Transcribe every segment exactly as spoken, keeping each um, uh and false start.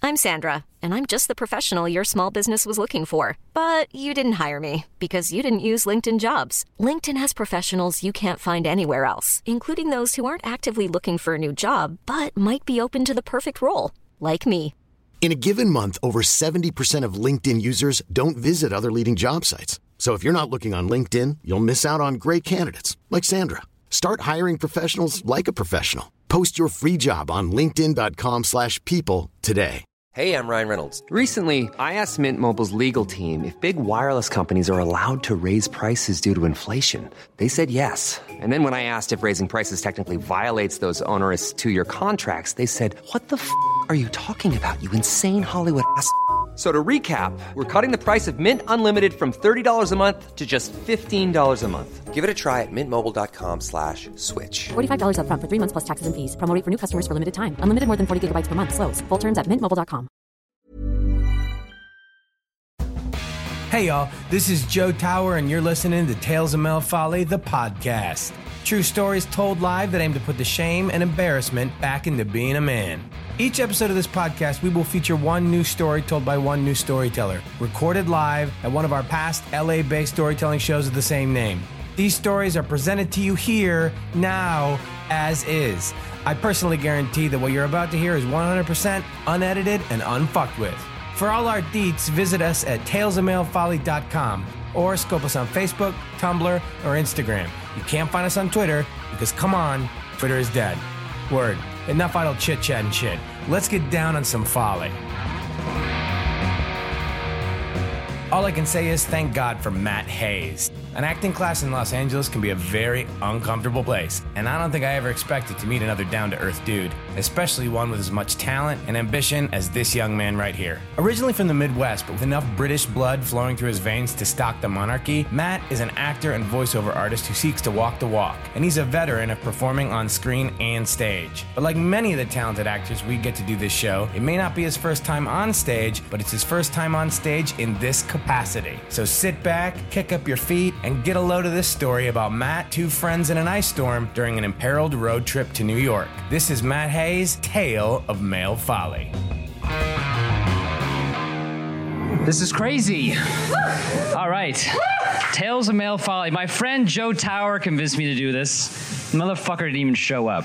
I'm Sandra, and I'm just the professional your small business was looking for. But you didn't hire me because you didn't use LinkedIn Jobs. LinkedIn has professionals you can't find anywhere else, including those who aren't actively looking for a new job, but might be open to the perfect role, like me. In a given month, over seventy percent of LinkedIn users don't visit other leading job sites. So if you're not looking on LinkedIn, you'll miss out on great candidates like Sandra. Start hiring professionals like a professional. Post your free job on linkedin dot com slash people today. Hey, I'm Ryan Reynolds. Recently, I asked Mint Mobile's legal team if big wireless companies are allowed to raise prices due to inflation. They said yes. And then when I asked if raising prices technically violates those onerous two-year contracts, they said, what the f*** are you talking about, you insane Hollywood ass f- So to recap, we're cutting the price of Mint Unlimited from thirty dollars a month to just fifteen dollars a month. Give it a try at mintmobile.com slash switch. forty-five dollars up front for three months plus taxes and fees. Promo rate for new customers for limited time. Unlimited more than forty gigabytes per month. Slows full terms at mint mobile dot com. Hey y'all, this is Joe Tower and you're listening to Tales of Mel Folly, the podcast. True stories told live that aim to put the shame and embarrassment back into being a man. Each episode of this podcast, we will feature one new story told by one new storyteller, recorded live at one of our past L A-based storytelling shows of the same name. These stories are presented to you here, now, as is. I personally guarantee that what you're about to hear is one hundred percent unedited and unfucked with. For all our deets, visit us at tales of male folly dot com or scope us on Facebook, Tumblr, or Instagram. You can't find us on Twitter because, come on, Twitter is dead. Word. Enough idle chit-chat and shit. Let's get down on some folly. All I can say is thank God for Matt Hayes. An acting class in Los Angeles can be a very uncomfortable place, and I don't think I ever expected to meet another down-to-earth dude, especially one with as much talent and ambition as this young man right here. Originally from the Midwest, but with enough British blood flowing through his veins to stock the monarchy, Matt is an actor and voiceover artist who seeks to walk the walk, and he's a veteran of performing on screen and stage. But like many of the talented actors we get to do this show, it may not be his first time on stage, but it's his first time on stage in this capacity. So sit back, kick up your feet, and get a load of this story about Matt, two friends in an ice storm during an imperiled road trip to New York. This is Matt Hayes' Tale of Male Folly. This is crazy. All right. Tales of Male Folly. My friend Joe Tower convinced me to do this. The motherfucker didn't even show up.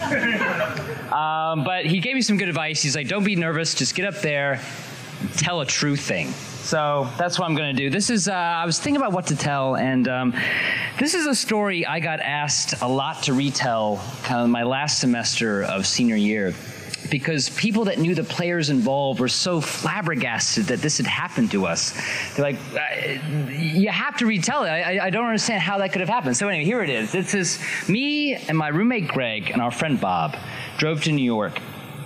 Um, but he gave me some good advice. He's like, don't be nervous. Just get up there and tell a true thing. So that's what I'm going to do. This is, uh, I was thinking about what to tell, and um, this is a story I got asked a lot to retell kind of my last semester of senior year, because people that knew the players involved were so flabbergasted that this had happened to us. They're like, you have to retell it. I, I don't understand how that could have happened. So anyway, here it is. This is me and my roommate Greg and our friend Bob drove to New York.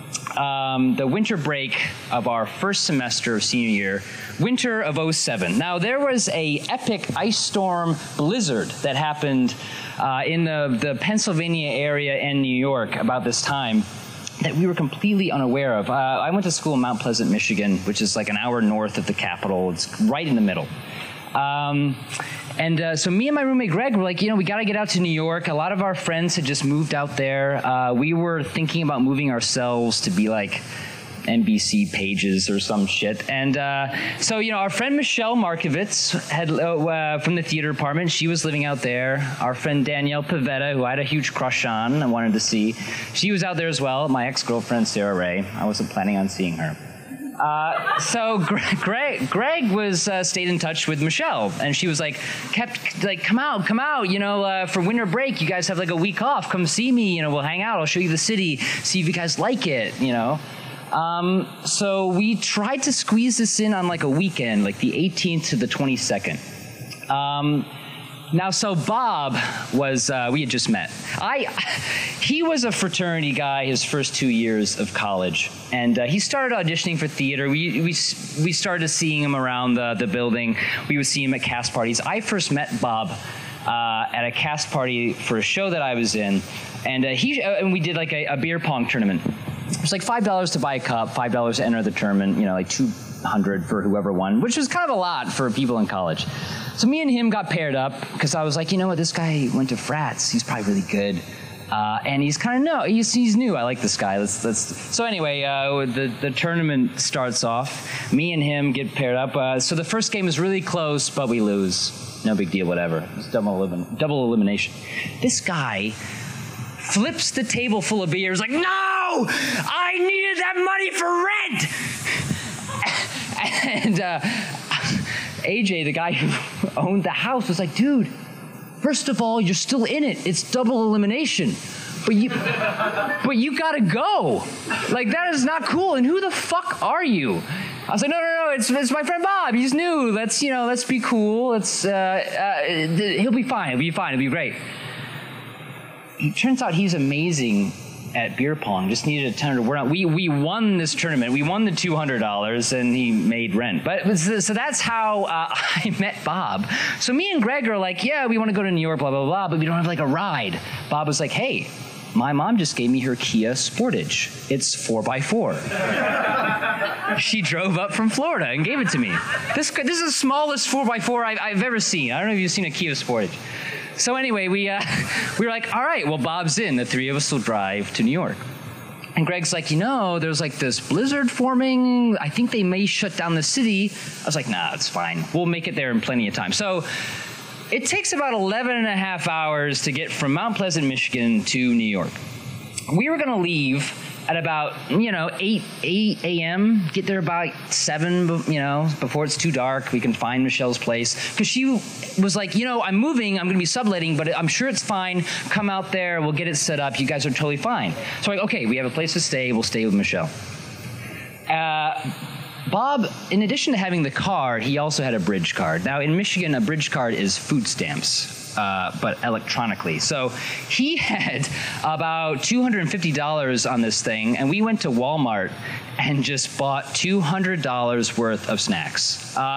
Um, the winter break of our first semester of senior year, winter of oh seven. Now, there was a epic ice storm blizzard that happened uh, in the, the Pennsylvania area and New York about this time that we were completely unaware of. Uh, I went to school in Mount Pleasant, Michigan, which is like an hour north of the capital. It's right in the middle. Um, and uh, so me and my roommate Greg were like, you know, we got to get out to New York. A lot of our friends had just moved out there. Uh, we were thinking about moving ourselves to be like N B C Pages or some shit. And uh, so, you know, our friend Michelle Markovitz had uh, from the theater department, she was living out there. Our friend Danielle Pavetta, who I had a huge crush on and wanted to see, she was out there as well. My ex-girlfriend Sarah Ray, I wasn't planning on seeing her. Uh, so Greg, Greg was uh, stayed in touch with Michelle, and she was like, kept like, come out, come out, you know, uh, for winter break, you guys have like a week off. Come see me, you know, we'll hang out. I'll show you the city, see if you guys like it, you know. Um, so we tried to squeeze this in on like a weekend, like the eighteenth to the twenty-second. Um, Now, so Bob was, uh, we had just met. I, he was a fraternity guy his first two years of college, and uh, he started auditioning for theater. We, we, we started seeing him around the, the building. We would see him at cast parties. I first met Bob uh, at a cast party for a show that I was in, and uh, he, uh, and we did like a, a beer pong tournament. It was like five dollars to buy a cup, five dollars to enter the tournament, you know, like two hundred for whoever won, which was kind of a lot for people in college. So me and him got paired up because I was like, you know what, this guy went to frats. He's probably really good. Uh, and he's kind of no, he's, he's new. I like this guy. Let's, let's. So anyway, uh, the the tournament starts off. Me and him get paired up. Uh, so the first game is really close, but we lose. No big deal, whatever. It's double elim- double elimination. This guy flips the table full of beers like, no, I needed that money for rent. And uh, A J, the guy who owned the house, was like, dude, first of all, you're still in it. It's double elimination. But you but you gotta go. Like, that is not cool. And who the fuck are you? I was like, no, no, no, it's, it's my friend Bob. He's new. Let's, you know, let's be cool. Let's, uh, uh, he'll be fine. He'll be fine. It'll be great. It turns out he's amazing at beer pong. Just needed a tenner to work on. We we won this tournament. We won the two hundred dollars, and he made rent. But so that's how uh, I met Bob. So me and Greg are like, yeah, we want to go to New York, blah, blah, blah, but we don't have like a ride. Bob was like, hey, my mom just gave me her Kia Sportage. It's four by four. She drove up from Florida and gave it to me. This this is the smallest four by four I've, I've ever seen. I don't know if you've seen a Kia Sportage. So anyway, we uh, we were like, all right, well, Bob's in. The three of us will drive to New York. And Greg's like, you know, there's like this blizzard forming. I think they may shut down the city. I was like, nah, it's fine. We'll make it there in plenty of time. So it takes about eleven and a half hours to get from Mount Pleasant, Michigan to New York. We were going to leave at about, you know, eight a.m., get there about seven, you know, before it's too dark. We can find Michelle's place. Because she was like, you know, I'm moving, I'm going to be subletting, but I'm sure it's fine. Come out there, we'll get it set up. You guys are totally fine. So like, okay, we have a place to stay. We'll stay with Michelle. Uh, Bob, in addition to having the card, he also had a bridge card. Now, in Michigan, a bridge card is food stamps. Uh, but electronically. So he had about two hundred fifty dollars on this thing, and we went to Walmart and just bought two hundred dollars worth of snacks. Uh,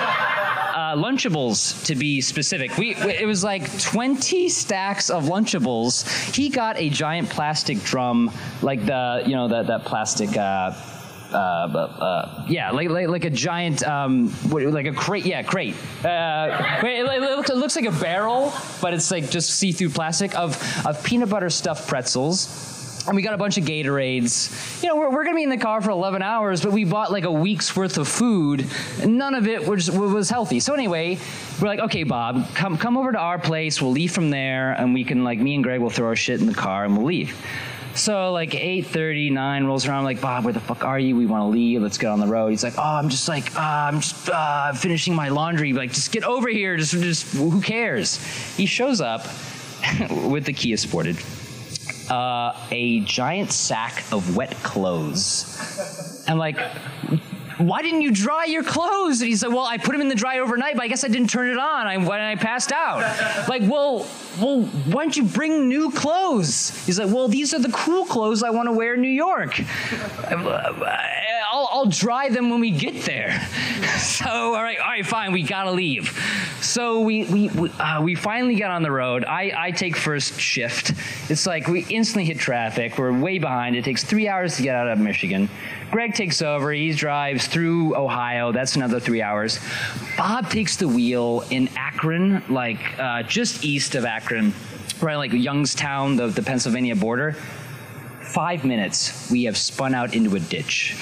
uh, Lunchables, to be specific. We, it was like twenty stacks of Lunchables. He got a giant plastic drum, like the, you know, that, that plastic... Uh, Uh, but, uh, yeah, like, like like a giant, um, what, like a crate, yeah, crate. Uh, it, it, looks, it looks like a barrel, but it's like just see-through plastic of, of peanut butter stuffed pretzels. And we got a bunch of Gatorades. You know, we're, we're going to be in the car for eleven hours, but we bought like a week's worth of food, and none of it was, was healthy. So anyway, we're like, okay, Bob, come, come over to our place. We'll leave from there, and we can, like, me and Greg will throw our shit in the car, and we'll leave. So like eight thirty, nine rolls around. I'm like, Bob, where the fuck are you? We want to leave. Let's get on the road. He's like, oh, I'm just like, uh, I'm just uh, finishing my laundry. Like, just get over here. Just, just who cares? He shows up with the Kia Sportage, uh, a giant sack of wet clothes. I'm like, why didn't you dry your clothes? And he's like, well, I put them in the dryer overnight, but I guess I didn't turn it on I, when I passed out. Like, well, well, why don't you bring new clothes? He's like, well, these are the cool clothes I want to wear in New York. I'll, I'll dry them when we get there. So, all right, all right, fine, we gotta leave. So we we we, uh, we finally get on the road. I, I take first shift. It's like we instantly hit traffic. We're way behind. It takes three hours to get out of Michigan. Greg takes over. He drives through Ohio. That's another three hours. Bob takes the wheel in Akron, like uh, just east of Akron, right, like Youngstown, the, the Pennsylvania border. Five minutes, we have spun out into a ditch.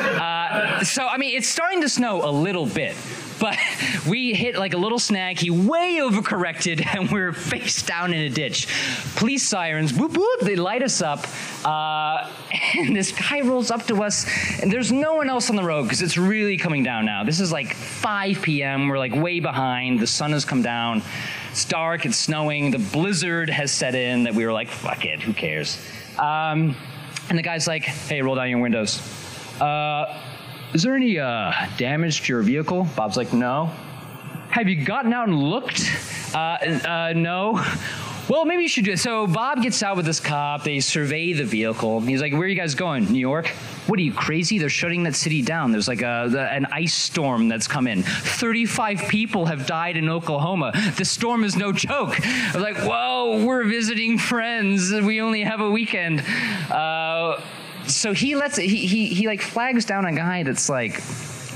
Uh, so, I mean, it's starting to snow a little bit, but we hit like a little snag. He way overcorrected, and we're face down in a ditch. Police sirens, whoop, whoop, they light us up. Uh, and this guy rolls up to us, and there's no one else on the road because it's really coming down now. This is like five p.m. We're like way behind. The sun has come down. It's dark. It's snowing. The blizzard has set in that we were like, fuck it, who cares? Um, and the guy's like, hey, roll down your windows. Uh, is there any uh, damage to your vehicle? Bob's like, no. Have you gotten out and looked? Uh, uh, no. Well, maybe you should do it. So Bob gets out with this cop. They survey the vehicle. He's like, where are you guys going? New York? What are you, crazy? They're shutting that city down. There's like a, the, an ice storm that's come in. thirty-five people have died in Oklahoma. The storm is no joke. I'm like, whoa, we're visiting friends. We only have a weekend. Uh, so he lets, he, he, he like flags down a guy that's like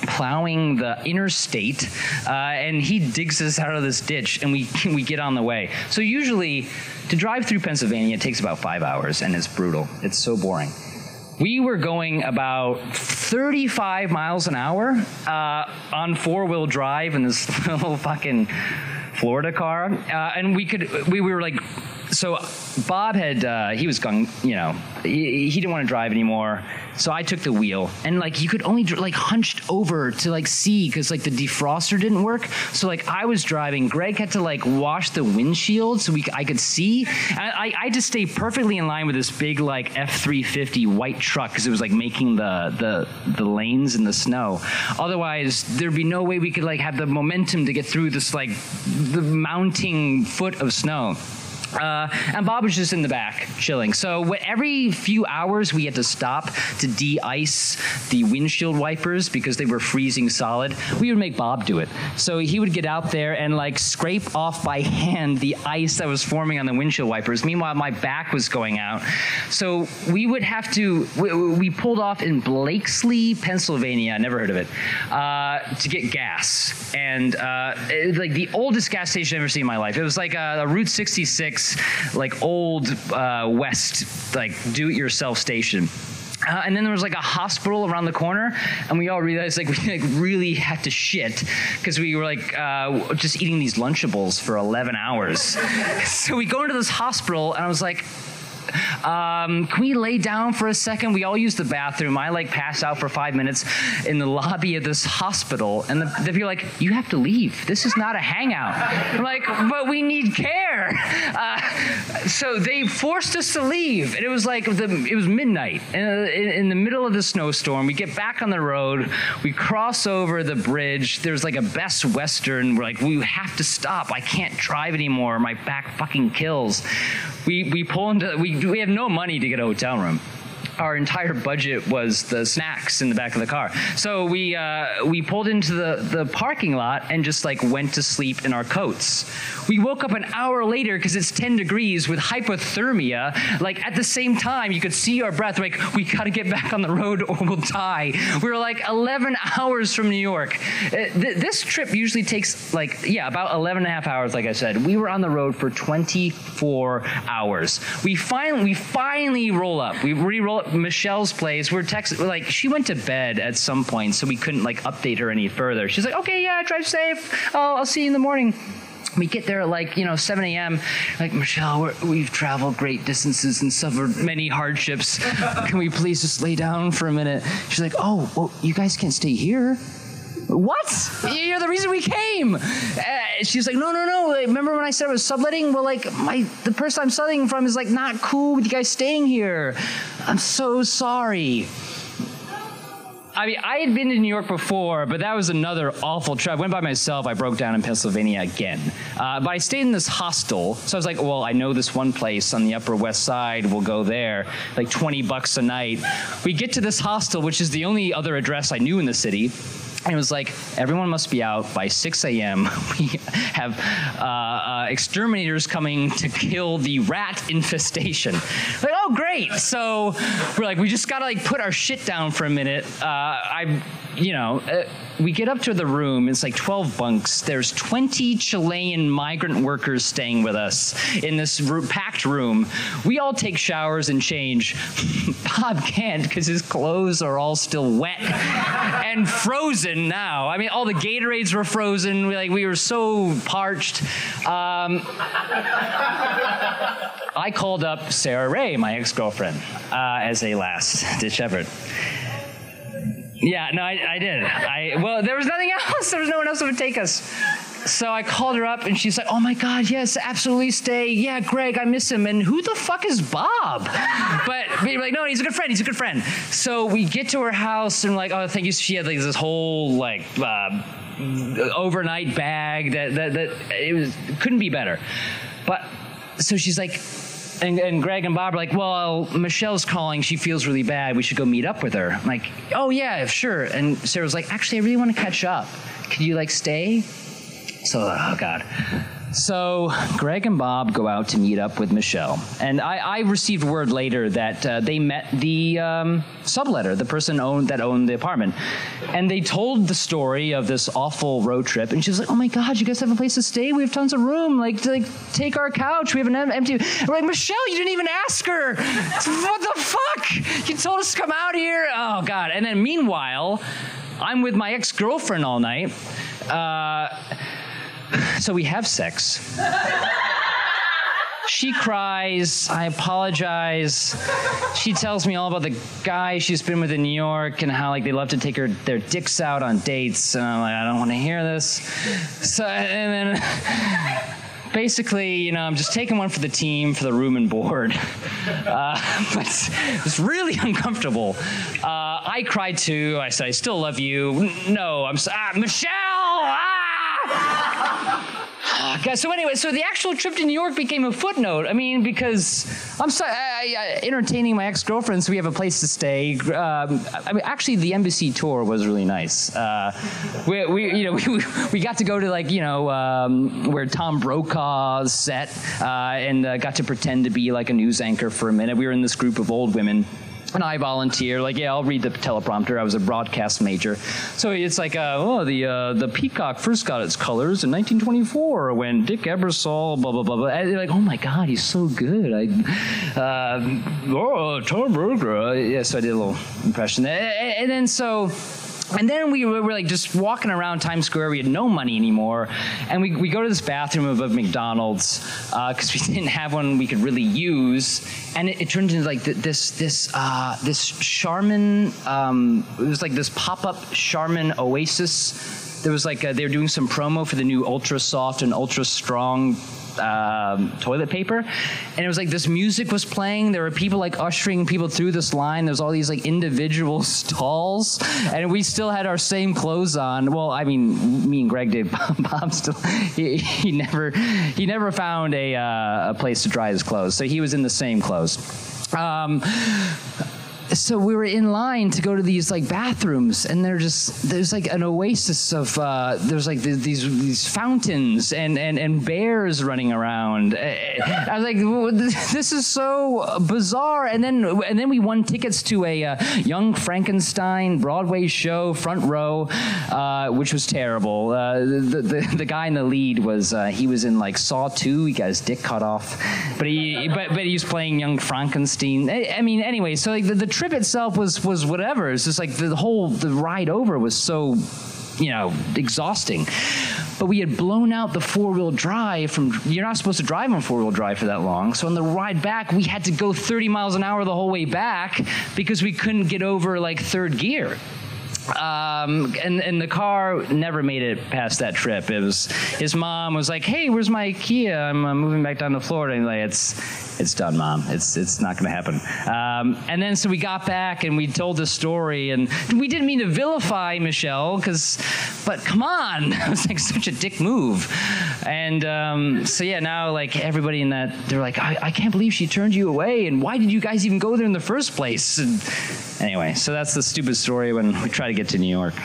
plowing the interstate, uh, and he digs us out of this ditch, and we we get on the way. So usually, to drive through Pennsylvania, it takes about five hours, and it's brutal. It's so boring. We were going about thirty-five miles an hour uh, on four-wheel drive in this little fucking Florida car, uh, and we could we, we were like. So Bob had, uh, he was gone, you know, he, he didn't want to drive anymore. So I took the wheel, and like you could only like hunched over to like see because like the defroster didn't work. So like I was driving, Greg had to like wash the windshield so we I could see. And I, I had to stay perfectly in line with this big like F three fifty white truck because it was like making the, the the lanes in the snow. Otherwise, there'd be no way we could like have the momentum to get through this like the mounting foot of snow. Uh, and Bob was just in the back, chilling. So every few hours, we had to stop to de-ice the windshield wipers because they were freezing solid. We would make Bob do it. So he would get out there and like scrape off by hand the ice that was forming on the windshield wipers. Meanwhile, my back was going out. So we would have to, we, we pulled off in Blakesley, Pennsylvania, never heard of it, uh, to get gas. And uh, it, like the oldest gas station I've ever seen in my life. It was like a, a Route sixty-six, like old uh, West, like do-it-yourself station. Uh, and then there was like a hospital around the corner, and we all realized like we like really had to shit because we were like uh, just eating these Lunchables for eleven hours. So we go into this hospital, and I was like, Um, can we lay down for a second? We all use the bathroom. I like pass out for five minutes in the lobby of this hospital, and the, the people are like, you have to leave. This is not a hangout. I'm like, but we need care. Uh, so they forced us to leave, and it was like the, it was midnight in, in, in the middle of the snowstorm. We get back on the road. We cross over the bridge. There's like a Best Western. We're like, we have to stop. I can't drive anymore. My back fucking kills. We we pull into we we have no money to get a hotel room. Our entire budget was the snacks in the back of the car. So we uh, we pulled into the, the parking lot and just like went to sleep in our coats. We woke up an hour later because it's ten degrees with hypothermia. Like at the same time, you could see our breath. Like, we got to get back on the road or we'll die. We were like eleven hours from New York. Uh, th- this trip usually takes like, yeah, about eleven and a half hours, like I said. We were on the road for twenty-four hours. We finally, we finally roll up. We re-roll up Michelle's place. We're texting, like, she went to bed at some point, so we couldn't like update her any further. She's like, okay, yeah, drive safe. Oh, I'll see you in the morning. We get there at like, you know, seven a.m. Like, Michelle, we're, we've traveled great distances and suffered many hardships. Can we please just lay down for a minute? She's like, oh, well, you guys can't stay here. What? You're the reason we came. Uh, she's like, no, no, no. Remember when I said I was subletting? Well, like, my the person I'm subletting from is like not cool with you guys staying here. I'm so sorry. I mean, I had been to New York before, but that was another awful trip. I went by myself. I broke down in Pennsylvania again. Uh, but I stayed in this hostel. So I was like, well, I know this one place on the Upper West Side. We'll go there. Like twenty bucks a night. We get to this hostel, which is the only other address I knew in the city. And it was like, everyone must be out by six a.m. We have uh, uh, exterminators coming to kill the rat infestation. Like, oh, great. So we're like, we just got to like put our shit down for a minute. Uh, I, you know, uh, we get up to the room. It's like twelve bunks. There's twenty Chilean migrant workers staying with us in this r- packed room. We all take showers and change. Bob can't because his clothes are all still wet and frozen. Now, I mean, all the Gatorades were frozen. We like we were so parched. Um, I called up Sarah Ray, my ex-girlfriend, uh, as a last-ditch effort. Yeah, no, I, I did. I well, there was nothing else. There was no one else that would take us. So I called her up, and she's like, oh, my God, yes, absolutely stay. Yeah, Greg, I miss him. And who the fuck is Bob? But we were like, no, he's a good friend. He's a good friend. So we get to her house, and like, oh, thank you. She had like this whole like uh, overnight bag that, that, that it was couldn't be better. But so she's like, And, and Greg and Bob are like, well, Michelle's calling. She feels really bad. We should go meet up with her. I'm like, oh, yeah, sure. And Sarah was like, actually, I really want to catch up. Could you, like, stay? So, oh, God. So Greg and Bob go out to meet up with Michelle. And I, I received word later that uh, they met the um, subletter, the person owned, that owned the apartment. And they told the story of this awful road trip. And she was like, oh my God, you guys have a place to stay? We have tons of room. Like, to, like take our couch. We have an empty... We're like, Michelle, you didn't even ask her. What the fuck? You told us to come out here? Oh, God. And then meanwhile, I'm with my ex-girlfriend all night. Uh... So we have sex. She cries. I apologize. She tells me all about the guy she's been with in New York and how like they love to take her their dicks out on dates. And I'm like, I don't want to hear this. So and then basically, you know, I'm just taking one for the team for the room and board. Uh, but it's really uncomfortable. Uh, I cried too. I said, I still love you. No, I'm so, ah, Michelle. Ah! Okay, so anyway, so the actual trip to New York became a footnote. I mean, because I'm so, I, I, entertaining my ex-girlfriend, so we have a place to stay. Um, I mean, actually, the embassy tour was really nice. Uh, we, we, you know, we, we got to go to like, you know, um, where Tom Brokaw's set, uh, and uh, got to pretend to be like a news anchor for a minute. We were in this group of old women. And I volunteer, like, yeah, I'll read the teleprompter. I was a broadcast major. So it's like, uh, oh, the uh, the Peacock first got its colors in nineteen twenty-four when Dick Ebersol, blah, blah, blah, blah. And they're like, oh, my God, he's so good. I, uh, oh, Tom Berger. Yeah, so I did a little impression. And, and then so... And then we were, were like just walking around Times Square. We had no money anymore. And we, we go to this bathroom of a McDonald's because uh, we didn't have one we could really use. And it, it turned into like th- this this uh, this Charmin, um, it was like this pop-up Charmin Oasis. There was like, a, they were doing some promo for the new Ultra Soft and Ultra Strong Um, toilet paper, and it was like this music was playing. There were people like ushering people through this line. There's all these like individual stalls, and we still had our same clothes on. Well, I mean, me and Greg did. Bob still he, he never he never found a uh, a place to dry his clothes, so he was in the same clothes. Um, So we were in line to go to these like bathrooms, and they're just there's like an oasis of uh, there's like these these fountains and, and, and bears running around. I was like, this is so bizarre. And then and then we won tickets to a uh, Young Frankenstein Broadway show, front row, uh, which was terrible. Uh, the, the the guy in the lead was uh, he was in like Saw two. He got his dick cut off, but he but but he was playing Young Frankenstein. I, I mean, anyway, so like the, the trip itself was was whatever. It's just like the whole the ride over was so, you know, exhausting. But we had blown out the four-wheel drive from. You're not supposed to drive on four-wheel drive for that long. So on the ride back, we had to go thirty miles an hour the whole way back because we couldn't get over like third gear. Um, and, and the car never made it past that trip. It was his mom was like, "Hey, where's my Kia? I'm uh, moving back down to Florida." And like, it's it's done, Mom. It's it's not going to happen. Um, and then so we got back and we told the story, and we didn't mean to vilify Michelle, because, but come on, it was like such a dick move. And um, so yeah, now like everybody in that, they're like, I, I can't believe she turned you away, and why did you guys even go there in the first place? And anyway, so that's the stupid story when we try to get to New York.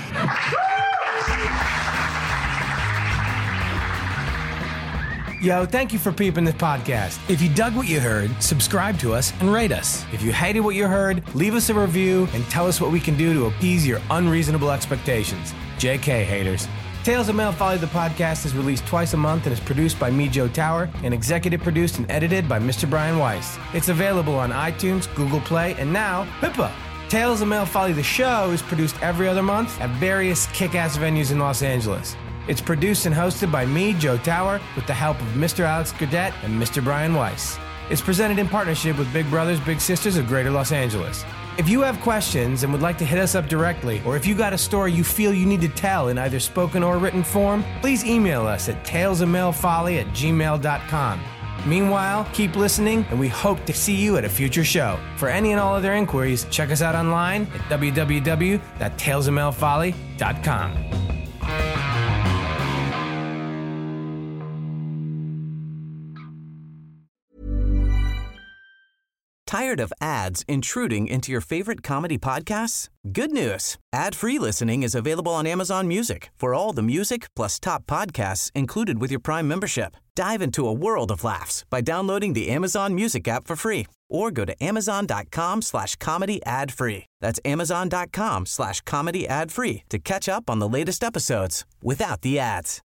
Yo, thank you for peeping this podcast. If you dug what you heard, subscribe to us and rate us. If you hated what you heard, leave us a review and tell us what we can do to appease your unreasonable expectations. J K, haters. Tales of Male Folly, the podcast, is released twice a month and is produced by me, Joe Tower, and executive produced and edited by Mister Brian Weiss. It's available on iTunes, Google Play, and now, Pippa. Tales of Male Folly, the show, is produced every other month at various kick-ass venues in Los Angeles. It's produced and hosted by me, Joe Tower, with the help of Mister Alex Godet and Mister Brian Weiss. It's presented in partnership with Big Brothers Big Sisters of Greater Los Angeles. If you have questions and would like to hit us up directly, or if you got a story you feel you need to tell in either spoken or written form, please email us at talesofmalefolly at gmail dot com. Meanwhile, keep listening, and we hope to see you at a future show. For any and all other inquiries, check us out online at w w w dot tales of male folly dot com. Tired of ads intruding into your favorite comedy podcasts? Good news. Ad-free listening is available on Amazon Music for all the music plus top podcasts included with your Prime membership. Dive into a world of laughs by downloading the Amazon Music app for free or go to amazon.com slash comedy ad free. That's amazon.com slash comedy ad free to catch up on the latest episodes without the ads.